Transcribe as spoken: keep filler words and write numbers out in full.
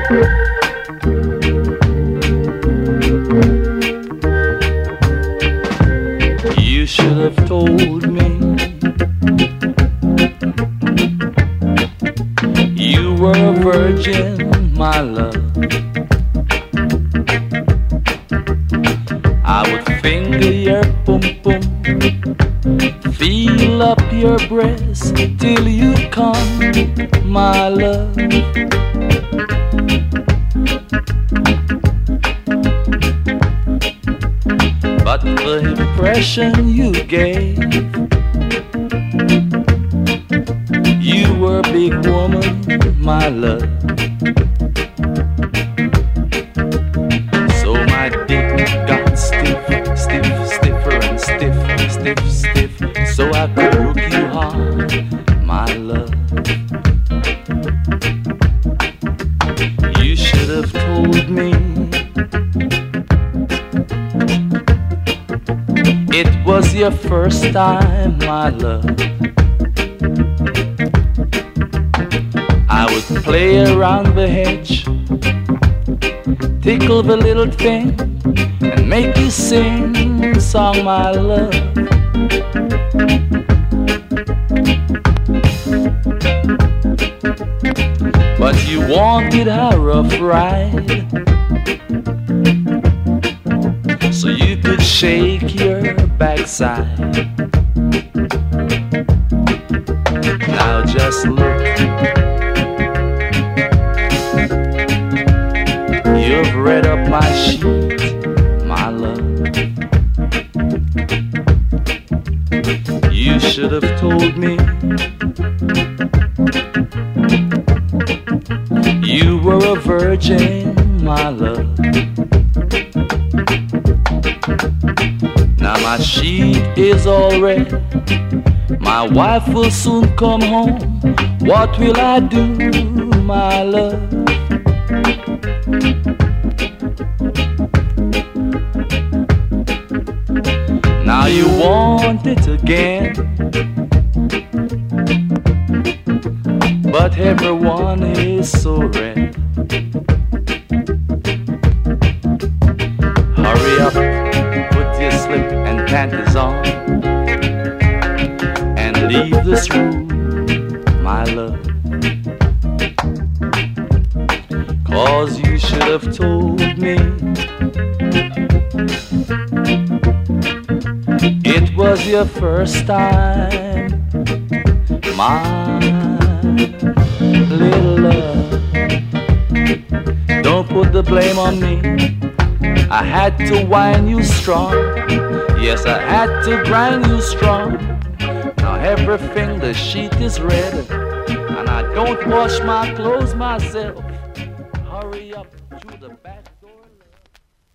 You should have told me you were a virgin, my love. I would finger your pum pum, feel up your breast till you come, my love. But the impression you gave, you were a big woman, my love. So my dick got stiff, stiff, stiffer and stiff, stiff, stiff. So I could hook you hard, my love. You should have told me it was your first time, my love. I would play around the hedge, tickle the little thing, and make you sing a song, my love. But you wanted a rough ride, so you could shake your backside. Now just look, you've read up my sheet, my love. You should have told me you were a virgin, my love. Now my sheet is all red, my wife will soon come home. What will I do, my love? Now you want it again, but everyone is so red. Hurry up, put your slip and panties on, and leave this room, my love. 'Cause you should have told me it was your first time, my little love. Don't put the blame on me, I had to whine you strong. Yes, I had to grind you strong. Now everything, the sheet is red, and I don't wash my clothes myself. Hurry up to the back.